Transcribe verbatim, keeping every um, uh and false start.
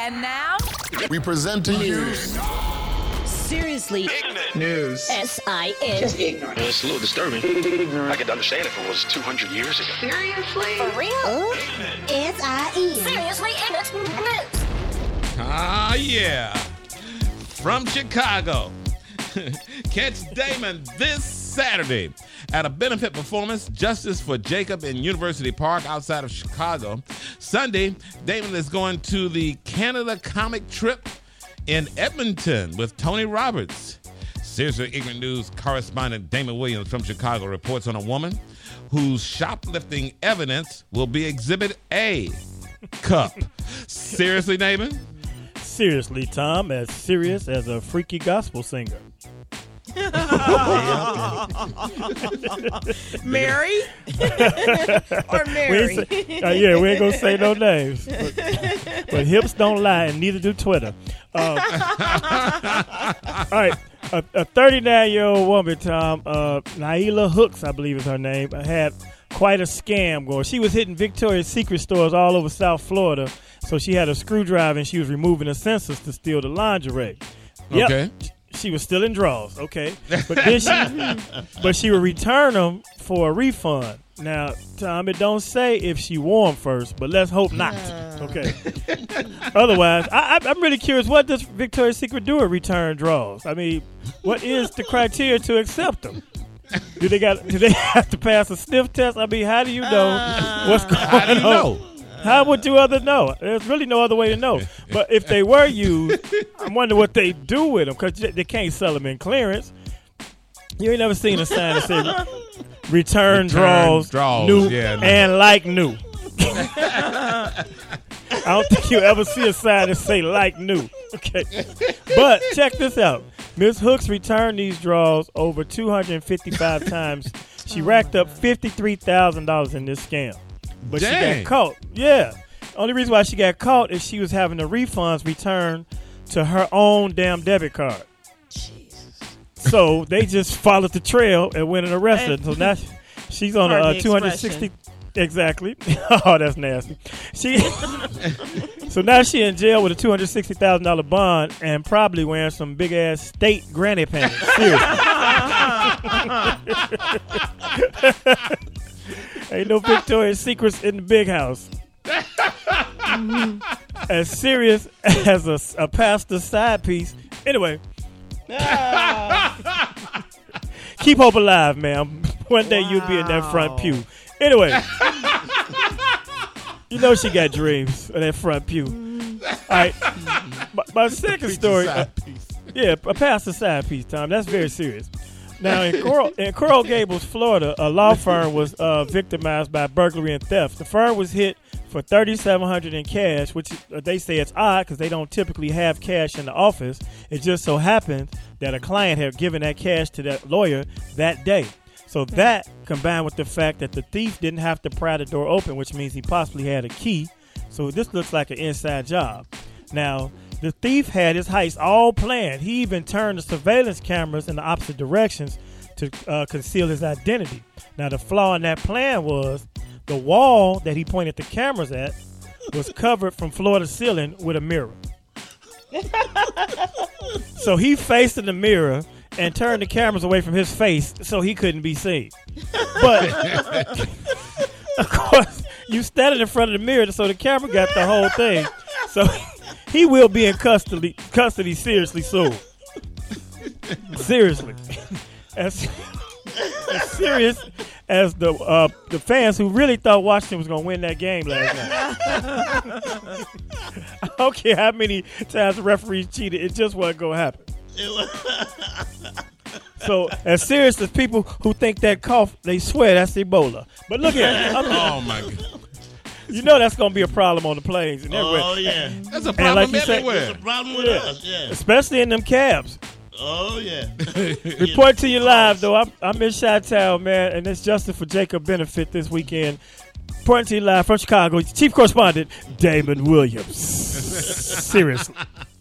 And now, we present to you Seriously ignorant news. S I N. Just ignorant. It's a little disturbing. Ignorant. I could understand if it was two hundred years ago. Seriously? For real? S I N. Seriously ignorant news. Ah, yeah. From Chicago. Catch Damon this Saturday at a benefit performance, Justice for Jacob in University Park outside of Chicago. Sunday, Damon is going to the Canada Comic Trip in Edmonton with Tony Roberts. Seriously Ignorant News correspondent Damon Williams from Chicago reports on a woman whose shoplifting evidence will be Exhibit A. Cup. Seriously, Damon? Seriously, Tom, as serious as a freaky gospel singer. Mary? Or Mary? Say, uh, yeah, we ain't going to say no names. But, but hips don't lie, and neither do Twitter. Um, all right. A thirty-nine-year-old woman, Tom, uh, Naila Hooks, I believe is her name, had quite a scam going. She was hitting Victoria's Secret stores all over South Florida, so she had a screwdriver and she was removing the sensors to steal the lingerie. Yep. Okay. She was still in draws, okay, but then she, but she would return them for a refund. Now, Tom, it don't say if she wore them first, but let's hope not. Okay. Otherwise, I, I'm really curious. What does Victoria's Secret do at return draws? I mean, what is the criteria to accept them? Do they got? Do they have to pass a sniff test? I mean, how do you know uh, what's going on? How do you know? How would you other know? There's really no other way to know. But if they were used, I wonder what they do with them, because they can't sell them in clearance. You ain't never seen a sign that says return, return draws, draws, new yeah, no. and like new. I don't think you'll ever see a sign that say like new. Okay. But check this out. Miz Hooks returned these draws over two hundred fifty-five times. She racked up fifty-three thousand dollars in this scam. But Dang. She got caught. Yeah. Only reason why she got caught is she was having the refunds returned to her own damn debit card. Jesus. So they just followed the trail and went and arrested her. So now she's on a uh, two hundred sixty. Exactly. Oh, that's nasty. She. So now she in jail with a two hundred sixty thousand dollars bond and probably wearing some big ass state granny pants. Seriously. Ain't no Victoria's Secrets in the big house. Mm-hmm. As serious as a, a pastor's side piece. Anyway. Keep hope alive, ma'am. One day wow. You'll be in that front pew. Anyway. You know she got dreams in that front pew. All right. My, my second story. Uh, yeah, a pastor's side piece, Tom. That's very serious. Now, in Coral, in Coral Gables, Florida, a law firm was uh, victimized by burglary and theft. The firm was hit for three thousand seven hundred dollars in cash, which uh, they say it's odd because they don't typically have cash in the office. It just so happened that a client had given that cash to that lawyer that day. So that, combined with the fact that the thief didn't have to pry the door open, which means he possibly had a key. So this looks like an inside job. Now, the thief had his heist all planned. He even turned the surveillance cameras in the opposite directions to uh, conceal his identity. Now, the flaw in that plan was the wall that he pointed the cameras at was covered from floor to ceiling with a mirror. So he faced in the mirror and turned the cameras away from his face so he couldn't be seen. But, of course, you standing in front of the mirror so the camera got the whole thing. So he will be in custody, custody seriously soon. Seriously. As, as serious as the uh, the fans who really thought Washington was going to win that game last night. I don't care how many times the referees cheated. It just wasn't going to happen. So, as serious as people who think that cough, they swear that's Ebola. But look at it. Oh, my God. You know that's going to be a problem on the planes and everywhere. Oh, yeah. That's a problem like everywhere. It's a problem with yeah. us, yeah. Especially in them cabs. Oh, yeah. Report to you live, though. I'm, I'm in Chi-Town, man, and it's Justice for Jacob benefit this weekend. Reporting to you live from Chicago, Chief Correspondent Damon Williams. Seriously.